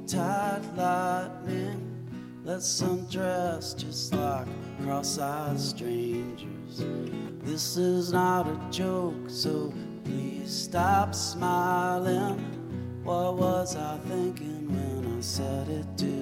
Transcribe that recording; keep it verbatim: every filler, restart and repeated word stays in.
tight lightning let's undress just like cross-eyed strangers. This is not a joke, so please stop smiling. What was I thinking when I said it to